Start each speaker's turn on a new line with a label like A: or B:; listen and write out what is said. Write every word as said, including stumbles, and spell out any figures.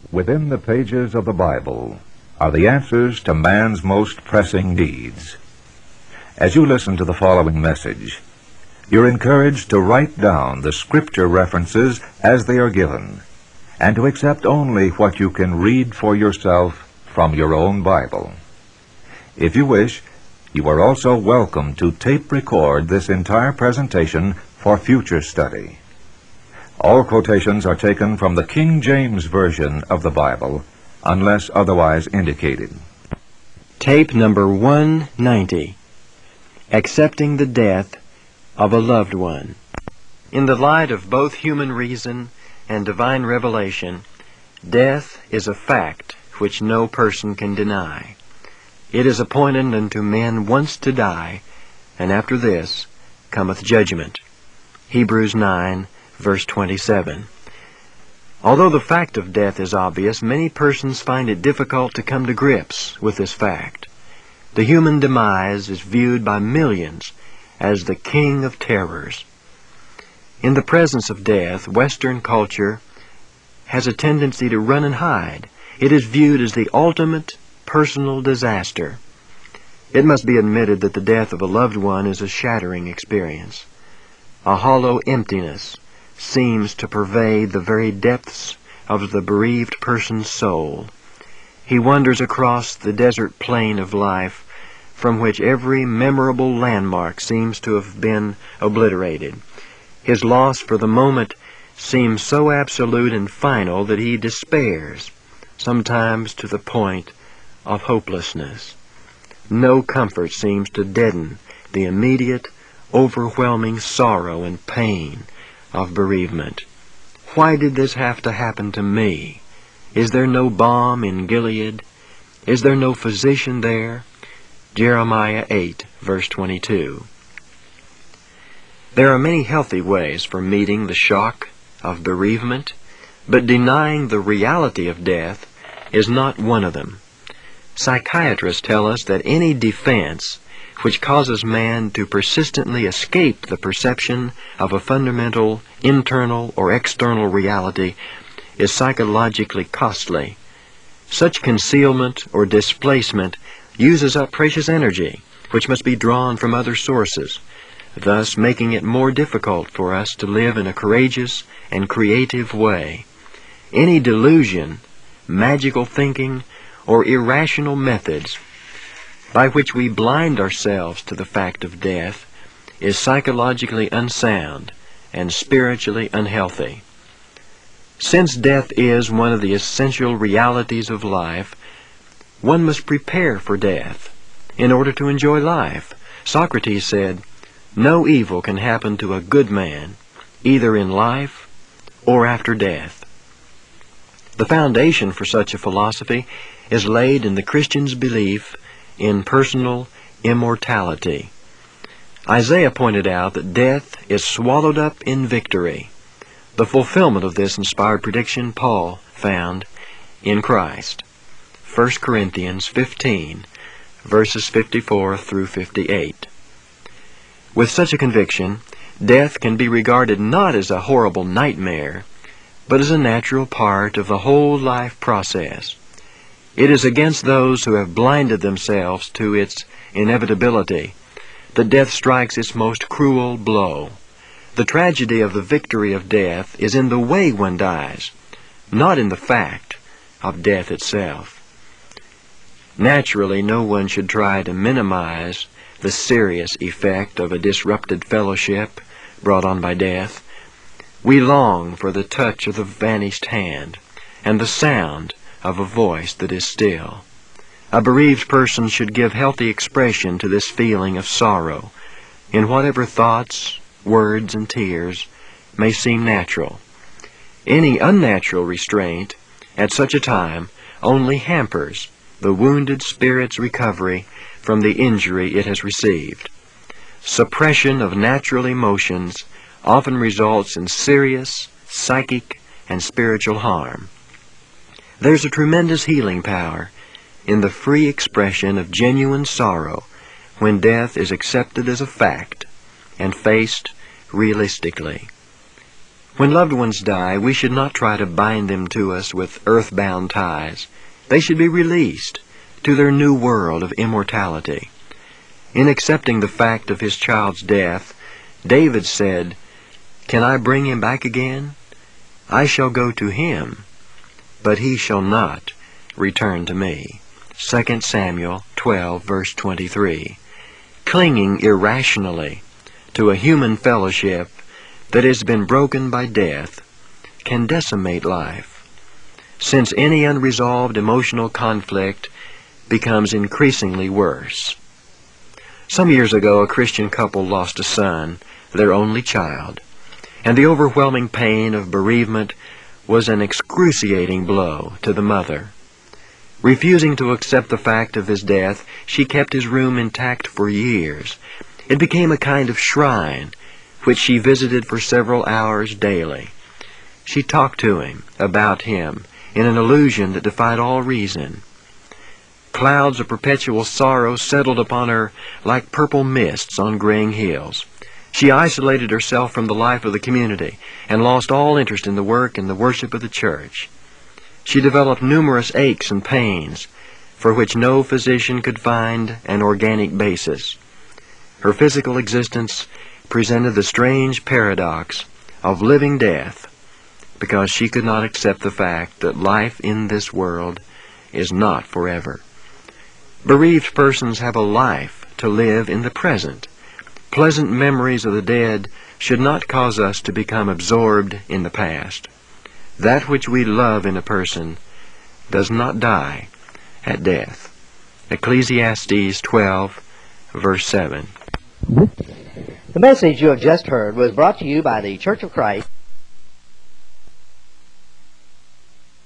A: Within the pages of the Bible are the answers to man's most pressing needs. As you listen to the following message, you're encouraged to write down the scripture references as they are given, and to accept only what you can read for yourself from your own Bible. If you wish, you are also welcome to tape record this entire presentation for future study. All quotations are taken from the King James Version of the Bible, unless otherwise indicated.
B: Tape number one ninety, Accepting the Death of a Loved One. In the light of both human reason and divine revelation, death is a fact which no person can deny. It is appointed unto men once to die, and after this cometh judgment. Hebrews nine, verse twenty-seven. Although the fact of death is obvious, many persons find it difficult to come to grips with this fact. The human demise is viewed by millions as the king of terrors. In the presence of death, Western culture has a tendency to run and hide. It is viewed as the ultimate personal disaster. It must be admitted that the death of a loved one is a shattering experience. A hollow emptiness seems to pervade the very depths of the bereaved person's soul. He wanders across the desert plain of life from which every memorable landmark seems to have been obliterated. His loss for the moment seems so absolute and final that he despairs, sometimes to the point of hopelessness. No comfort seems to deaden the immediate, overwhelming sorrow and pain of bereavement. Why did this have to happen to me? Is there no balm in Gilead? Is there no physician there? Jeremiah eight, verse twenty-two. There are many healthy ways for meeting the shock of bereavement, but denying the reality of death is not one of them. Psychiatrists tell us that any defense which causes man to persistently escape the perception of a fundamental internal or external reality is psychologically costly. Such concealment or displacement uses up precious energy, which must be drawn from other sources, thus making it more difficult for us to live in a courageous and creative way. Any delusion, magical thinking, or irrational methods by which we blind ourselves to the fact of death is psychologically unsound and spiritually unhealthy. Since death is one of the essential realities of life, one must prepare for death in order to enjoy life. Socrates said, "No evil can happen to a good man, either in life or after death." The foundation for such a philosophy is laid in the Christian's belief in personal immortality. Isaiah pointed out that death is swallowed up in victory. The fulfillment of this inspired prediction Paul found in Christ. First Corinthians fifteen, verses fifty-four through fifty-eight. With such a conviction, death can be regarded not as a horrible nightmare, but as a natural part of the whole life process. It is against those who have blinded themselves to its inevitability that death strikes its most cruel blow. The tragedy of the victory of death is in the way one dies, not in the fact of death itself. Naturally, no one should try to minimize the serious effect of a disrupted fellowship brought on by death. We long for the touch of the vanished hand and the sound of a voice that is still. A bereaved person should give healthy expression to this feeling of sorrow in whatever thoughts, words, and tears may seem natural. Any unnatural restraint at such a time only hampers the wounded spirit's recovery from the injury it has received. Suppression of natural emotions often results in serious psychic and spiritual harm. There's a tremendous healing power in the free expression of genuine sorrow when death is accepted as a fact and faced realistically. When loved ones die, we should not try to bind them to us with earthbound ties. They should be released to their new world of immortality. In accepting the fact of his child's death, David said, "Can I bring him back again? I shall go to him, but he shall not return to me." Second Samuel twelve, verse twenty-three. Clinging irrationally to a human fellowship that has been broken by death can decimate life, since any unresolved emotional conflict becomes increasingly worse. Some years ago, a Christian couple lost a son, their only child, and the overwhelming pain of bereavement was an excruciating blow to the mother. Refusing to accept the fact of his death, she kept his room intact for years. It became a kind of shrine, which she visited for several hours daily. She talked to him about him in an illusion that defied all reason. Clouds of perpetual sorrow settled upon her like purple mists on graying hills. She isolated herself from the life of the community and lost all interest in the work and the worship of the church. She developed numerous aches and pains for which no physician could find an organic basis. Her physical existence presented the strange paradox of living death because she could not accept the fact that life in this world is not forever. Bereaved persons have a life to live in the present. Pleasant memories of the dead should not cause us to become absorbed in the past. That which we love in a person does not die at death. Ecclesiastes twelve, verse seven.
C: The message you have just heard was brought to you by the Church of Christ.